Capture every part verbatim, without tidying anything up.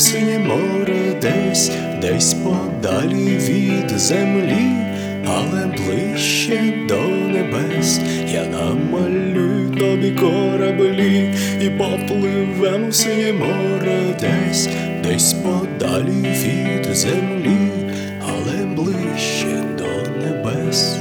синє море десь, десь подалі від землі, але ближче до небес. Я намалюю тобі кораблі і попливем в синє море десь, десь подалі від землі, але ближче до небес.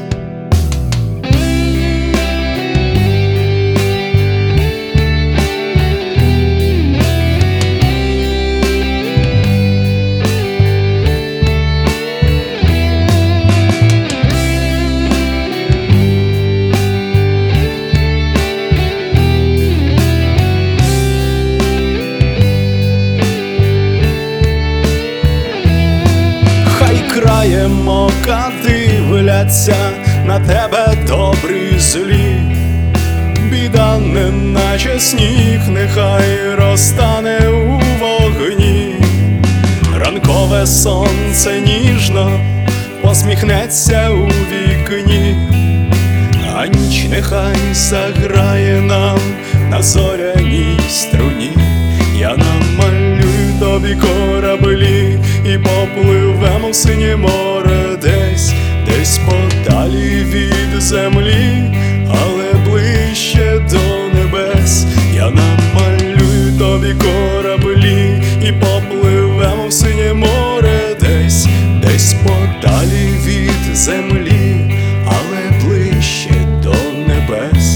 Краєм ока дивляться на тебе добрі злі, біда не наче сніг, нехай розтане у вогні. Ранкове сонце ніжно посміхнеться у вікні, а ніч нехай заграє нам на зоряній струні. Я намалюю тобі кораблі і попливемо в синє море десь, десь подалі від землі, але ближче до небес. Я намалюю тобі кораблі і попливемо в синє море десь, десь подалі від землі, але ближче до небес.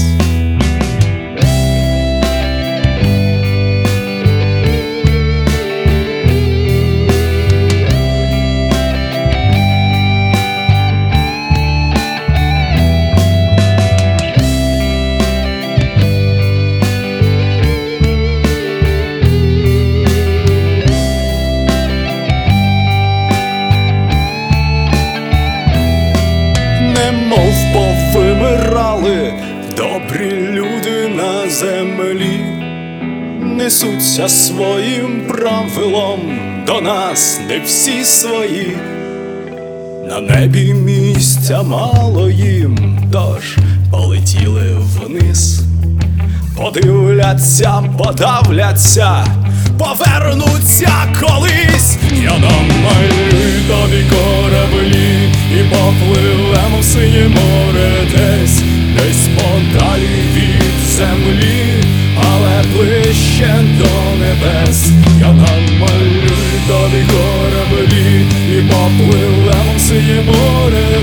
Немов повимирали добрі люди на землі, несуться своїм правилом до нас, не всі свої. На небі місця мало їм, тож полетіли вниз. Подивляться, подавляться, повернуться колись. Я намалюю тобі кораблі і попливемо в синє море десь, десь подалі від землі, але ближче до небес. Я намалюю тобі кораблі і попливемо в синє море